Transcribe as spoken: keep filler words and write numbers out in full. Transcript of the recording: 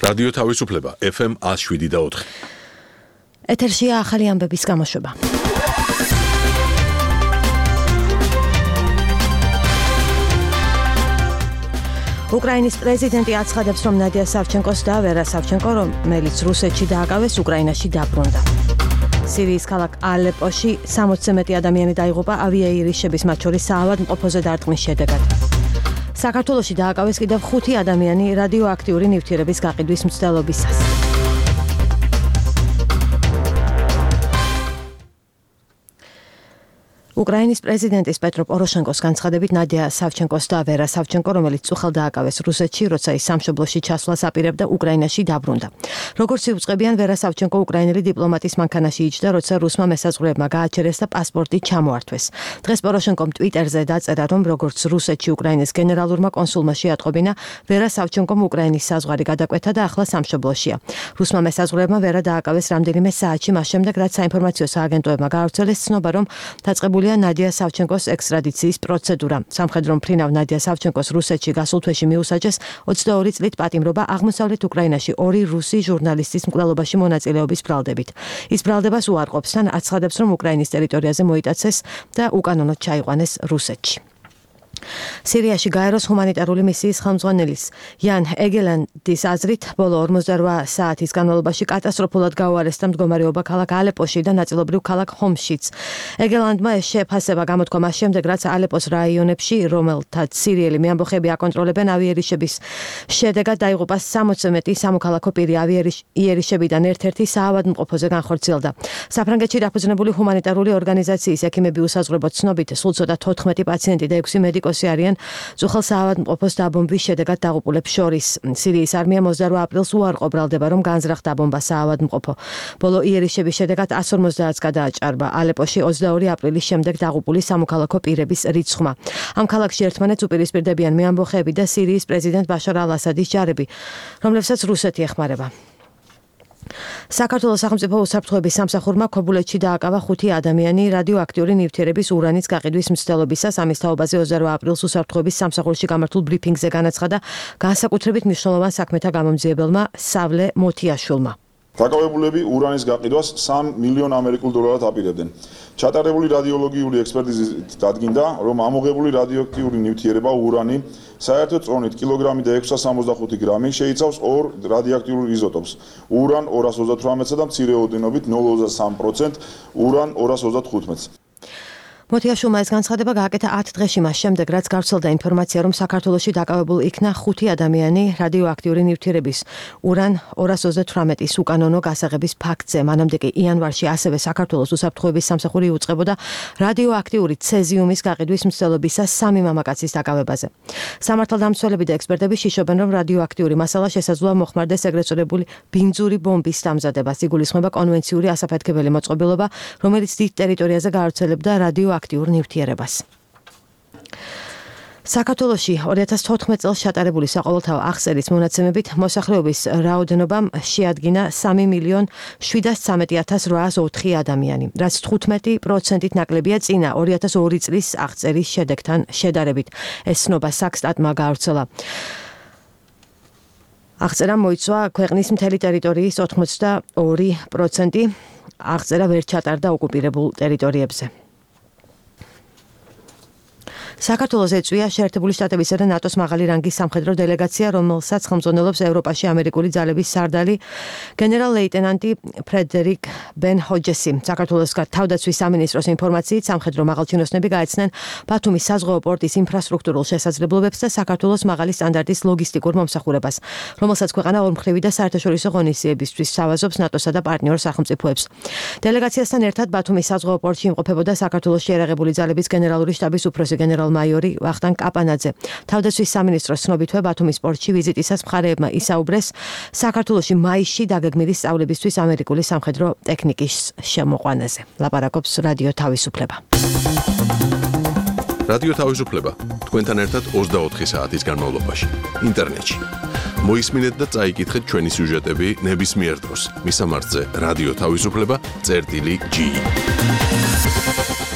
რადიო თავისუფლება ეფ ემ one oh seven და four. ეთერშია ახალი ამბების გამოშვება. უკრაინის პრეზიდენტი აცხადებს, რომ ნადია სავჩენკოს და ვერა სავჩენკო, რომელიც რუსეთში დააკავეს, უკრაინაში დაბრუნდა. სირიის ქალაქ ალეპოში სამოცზე მეტი ადამიანი დაიღუპა ავიაირიშების, მათ შორის საავადმყოფოზე დარტყმის შედეგად. საქართველოში დააკავეს კიდევ ხუთი ადამიანი რადიოაქტიური ნივთიერების გაყიდვის მცდელობისას. უკრაინის პრეზიდენტის პეტრო პოროშენკოს განცხადებით ნადია სავჩენკოს და ვერა სავჩენკო, რომელიც წუხელ დააკავეს რუსეთში, როცა ის სამშობლოში ჩასვლას აპირებდა, უკრაინაში დაბრუნდა. როგორც იუწყებიან, ვერა სავჩენკო უკრაინელი დიპლომატის მანქანაში იჯდა, როცა რუსმა მესაზღვრეებმა გააჩერეს და პასპორტი ჩამოართვეს. დღეს პოროშენკომ ტვიტერზე დაწერა, რომ როგორც რუსეთში უკრაინის გენერალურმა კონსულმა შეატყობინა, ვერა სავჩენკომ უკრაინის საზღვარი გადაკვეთა და ახლა სამშობლოშია. რუსმა მესაზღვრეებმა ვერა დააკავეს რამდენიმე საათში მას შემდეგ, რაც საინფორმაციო სააგენტოებმა გაავრცელეს ცნობა, რომ დაწყებულია ნადია სავჩენკოს ექსტრადიციის პროცედურა. სამხედრო მფრინავ ნადია სავჩენკოს რუსეთში გასულ თვეში მიუსაჯეს ოცდაორი წლით პატიმრობა აღმოსავლეთ უკრაინაში ორი რუსი ჟურნალისტის მკვლელობაში მონაწილეობის ბრალდებით. ის ბრალდებას უარყოფს, თან აცხადებს, რომ უკრაინის ტერიტორიაზე მოიტაცეს და უკანონოდ ჩაიყვანეს რუსეთში. სირიაში გაეროს ჰუმანიტარული მისიის ხელმძღვანელის იან ეგელანდის აზრით, ბოლო ორმოცდაორი საათის განმავლობაში კატასტროფულად გაუარესდა მდგომარეობა ქალაქ ალეპოში და ნაწილობრივ ქალაქ ჰომშიც. ეგელანდმა ეს შეფასება გამოთქვა მას შემდეგ, რაც ალეპოს რაიონებში, რომელთაც სირიელი მეამბოხები აკონტროლებენ, ავიაირიშების შედეგად დაიღუპა სამოცზე მეტი სამოქალაქო პირი. ავიაირიშებიდან ერთ-ერთი საავადმყოფოზე განხორციელდა. საფრანგეთში დაფუძნებული ჰუმანიტარული ორგანიზაციის ექიმები უსაზღვრებოდ ცნობით, სულ ცოტა თოთხმეტი პაციენტი და ექვსი მედიკოსი არიან წუხელ საავადმყოფოს დაბომბვის შედეგად დაღუპულებს შორის. სირიის არმია ოცდაორი აპრილს უარყო ბრალდება, რომ განზრახ დაბომბა საავადმყოფო. ბოლო იერიშების შედეგად one fifty გადააჭარბა ალეპოში ოცდაორი აპრილის შემდეგ დაღუპული სამოქალაქო პირების რიცხვმა. ამ ქალაქში ერთმანეთს უპირისპირდებიან მეამბოხეები და სირიის პრეზიდენტ ბაშარ ალ-ასადის ჯარები, რომლებსაც რუსეთი ეხმარება. საქართველოს სახელმწიფო უსაფრთხოების სამსახურმა ქობულეთში დააკავა ხუთი ადამიანი რადიოაქტიური ნივთიერების ურანის გაყიდვის მცდელობისას. ამის თაობაზე ოცდაორი აპრილს უსაფრთხოების სამსახურში გამართულ ბრიფინგზე განაცხადა განსაკუთრებით მნიშვნელოვან საქმეთა გამომძიებელმა სავლე მოთიაშვილმა. დაკავებულები ურანის გაყიდვას სამ მილიონ ამერიკულ დოლარად აპირებდნენ. ჩატარებული რადიოლოგიური ექსპერტიზით დადგინდა, რომ ამოღებული რადიოაქტიური ნივთიერება ურანი საერთო წონით კილოგრამი და ექვსი სამოცდახუთი გრამი შეიცავს ორ რადიოაქტიურ იზოტოპს. ურან ორას ოცდათვრამეტს და მცირე ოდენობით ნულ ოცდასამი პროცენტს, ურან ორას ოცდათხუთმეტს. მოთიაშვილმა ეს განცხადება გააკეთა ათ დღეში მას შემდეგ, რაც გავრცელდა ინფორმაცია, რომ საქართველოში დაკავებულ იქნა ხუთი ადამიანი რადიოაქტიური ნივთიერების ურან ორას ოცდათვრამეტის უკანონო გასაღების ფაქტზე. მანამდე კი იანვარში ასევე საქართველოს უსაფრთხოების სამსახური იუწყებოდა რადიოაქტიური ცეზიუმის გაყიდვის მცდელობისას სამი მამაკაცის დაკავებაზე. სამართალდამცველები და ექსპერტები შიშობენ, რომ რადიოაქტიური მასალა შესაძლოა მოხმარდეს ეგრეთ წოდებული ბინძური ბომბის დამზადებას. იგულისხმება კონვენციური ასაფეთქებელი მოწყობილობა, რომელიც დიდ ტერიტორიაზე გავრცელებდა რადიო აქტიურ ნივთიერებას. საქართველოში ორი ათას თოთხმეტ წელს ჩატარებული საყოველთაო აღწერის მონაცემებით მოსახლეობის რაოდენობამ შეადგინა სამი მილიონ შვიდას ცხრამეტი ათას რვაას ოთხი ადამიანი, რაც თხუთმეტი პროცენტით ნაკლებია წინა ორი ათას ორი წლის აღწერის შედეგთან შედარებით. ეს ცნობა საქსტატმა გაავრცელა. აღწერა მოიცვა ქვეყნის მთელი ტერიტორიის ოთხმოცდაორი პროცენტი. აღწერა ვერ ჩატარდა ოკუპირებულ ტერიტორიებზე. საქართველოს ეწვია შეერთებული შტატებისა და ნატოს მაღალი რანგის სამხედრო დელეგაცია, რომელსაც ხელმძღვანელობს ევროპაში ამერიკული ძალების სარდალი გენერალ-ლეიტენანტი ფრედერიკ ბენ ჰოჯესი. საქართველოს თავდაცვის სამინისტროს ინფორმაციით, სამხედრო მაღალჩინოსნები გაეცნენ ბათუმის საზღვაო პორტის ინფრასტრუქტურულ შესაძლებლობებს და საქართველოს მაღალი სტანდარტის ლოგისტიკურ მომსახურებას, რომელსაც ქვეყანა ორმხრივი და საერთაშორისო ღონისძიებისთვის სთავაზობს ნატოსა და პარტნიორ სახელმწიფოებს. დელეგაციასთან ერთად ბათუმის საზღვაო პორტში იმყოფებოდა საქართველოს შეიარაღებული ძალების გენერალური შტაბის უფროსი გენერალ მაიორი ვახტანგ კაპანაძე. თავდაცვის სამინისტროს ცნობითვე ბათუმის პორტში ვიზიტისას მხარეებმა ისაუბრეს საქართველოში მაისში დაგეგმილი სწავლებისთვის ამერიკული სამხედრო ტექნიკის შემოყვანაზე. ლაპარაკობს რადიო თავისუფლება. რადიო თავისუფლება თქვენთან ერთად ოცდაოთხი საათის განმავლობაში ინტერნეტში. მოისმინეთ და წაიკითხეთ ჩვენი სიუჟეტები ნებისმიერ დროს. მისამართზე რადიო თავისუფლება წერტილი ჯი.